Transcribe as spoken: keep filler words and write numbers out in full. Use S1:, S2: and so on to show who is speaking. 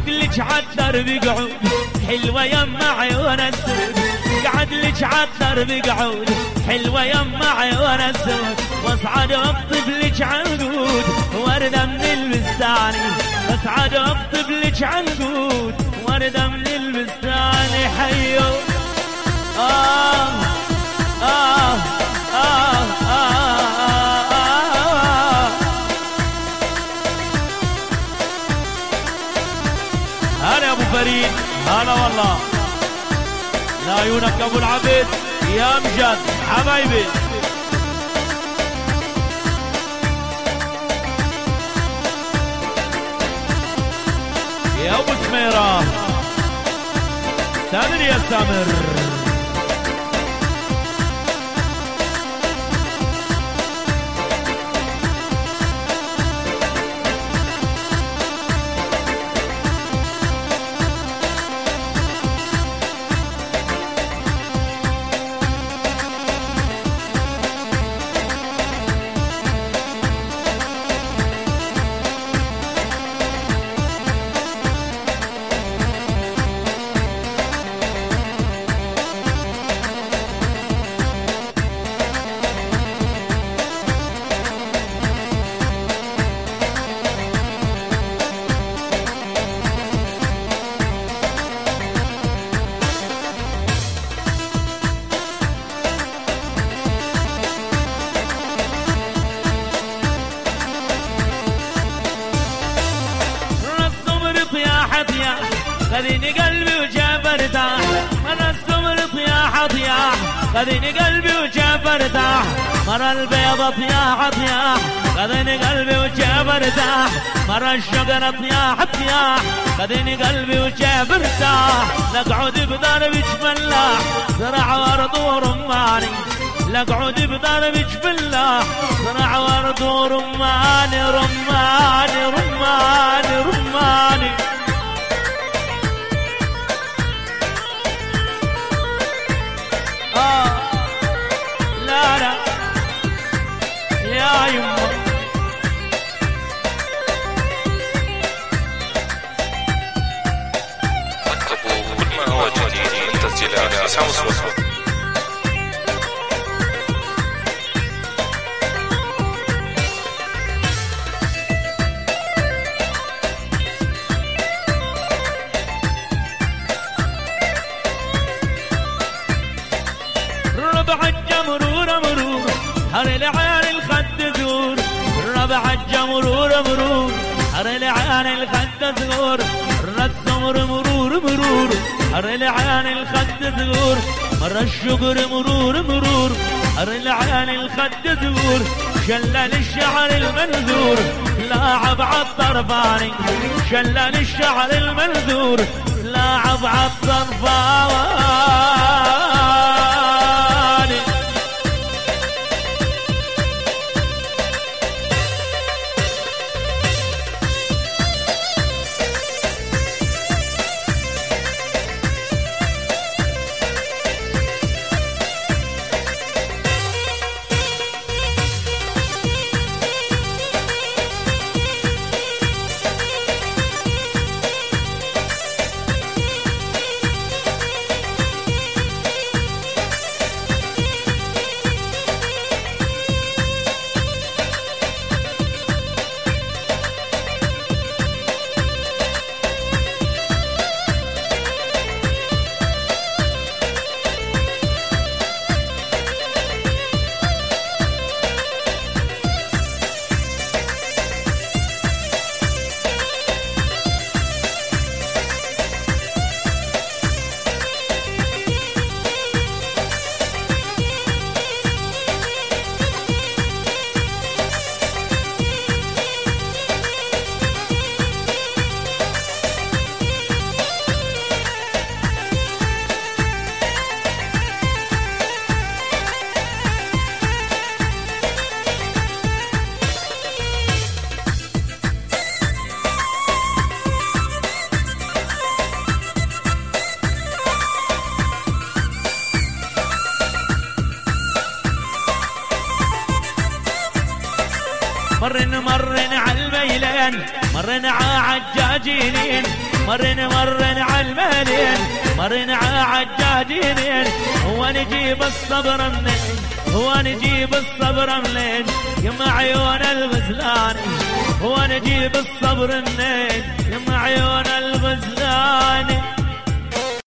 S1: قعد لك عالدرب قعود حلوة يما عيون السود، قعد لك عالدرب قعود حلوة يما عيون السود، واصعد اطب لك عنقود وردة من البستاني، واصعد اطب لك عنقود وردة من البستاني. حيو آه آه آه آه آه هلا يا ابو فريد، هلا والله، لعيونك يا ابو العبيد يا امجد حبايبي. يا ابو سميرة سامر يا سامر. خذيني قلبي وجاب ارتاح، مرة السمر طياح طياح، خذيني قلبي وجاب ارتاح، مرة البيضة طياح طياح، خذيني قلبي وجاب ارتاح، مرة الشجرة طياح طياح، خذيني قلبي وجاب ارتاح. لقعد بضربك فلاح زرع ورد ورماني، لقعد بضربك فلاح زرع ورد ورماني، رماني رماني رماني. آه لا لا يا يمه
S2: ركبوا كل ما هو جديد من تسجيلات عصام الصوت.
S1: هر العين الخد زور، ربع الجمرور مرور، هر العين الخد زور، السمر مرور مرور، هر العين الخد زور، مر الشجر مرور مرور، هر العين الخد زور، شلل الشعر المنذور لاعب عالطرفاني، شلل الشعر المنذور لاعب عالطرفاني. مرن مرن عالبيت الذيلين مرن عالجاجينين مرن مرن عالمهلين مرن عالجاجينين هو نجيب الصبر منين هو نجيب الصبر منين يما عيون الغزلان هو نجيب الصبر منين يما عيون الغزلان